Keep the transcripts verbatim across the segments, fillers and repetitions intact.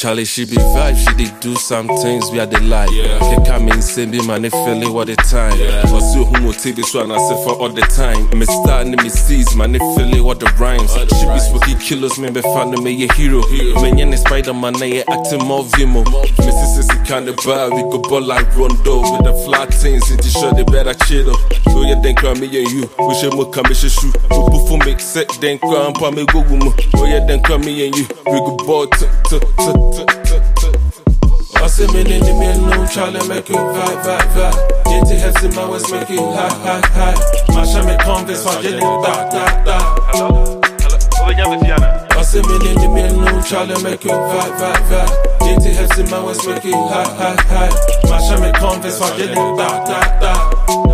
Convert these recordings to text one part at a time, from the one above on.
Charlie, she be vibe, she did do some things we are the life. Yeah. They come in, same be man, they feel it all the time. Yeah. Or so who motive so and I say for all the time. Me start and me sees, man, they feel it all the rhymes. All the she rhymes. Be spooky killers, me be fan of me a hero. hero. Me and the Spider-Man, they acting more vimo. Me sister kind of bad, we go ball like Rondo with the flat things. It's sure they better chill up. So you think me and you, we should more come, we should shoot. We before make set, then come, pa me go with me. Oh yeah, then come me and you, we go ball t t t t t. I say me in the middle, Charlie make you vibe, vibe, vibe. Gente heads in my waist make you high, high, high. My shame converse, my jelly, da, da, da. Hello, hello. I say me in the middle, Charlie make you vibe, vibe, vibe. Gente heads in my waist make you high, high, high. My shame converse, my jelly, da, da, da.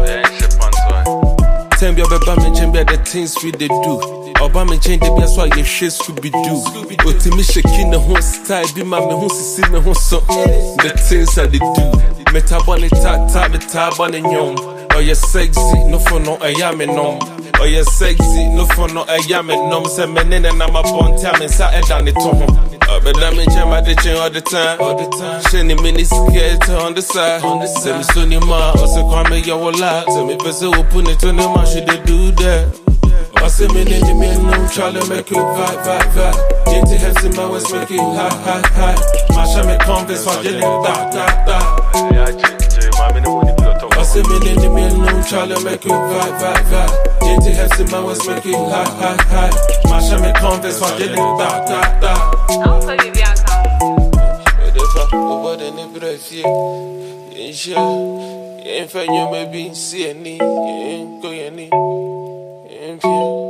Tell me about me, change the things we they do. Obama change the best why your shit Scooby Doo. But to me, shaking the whole style, be my me who see me who so. The things that they do. Metabolic tap tap, the tab on the yum. Oh, you're sexy, no for no, I am in nom. Oh, you're sexy, no for no, I am in nom. Say, men in and I'm a bone time inside and down the tom. But I'm in jam, I did change all the time. All the time. Shenny mini scared on the side. On the side. Say, me, Sonny Ma, also call me your lot. Say, me, person who put it on the man, should they do that? I say me in the middle, Charlie make you vibe, vibe, vibe. Gente heads in my waist make you high, high, high. My shame converse, my jelly, da, da, da. I say me in the middle, Charlie make you vibe, vibe, vibe. Gente heads in my waist make you high, high, high. My shame converse, my jelly, da, da, da. I'm so you bien calm. If I over the neighborhood, yeah, sure. If I knew maybe see any, yeah, go any.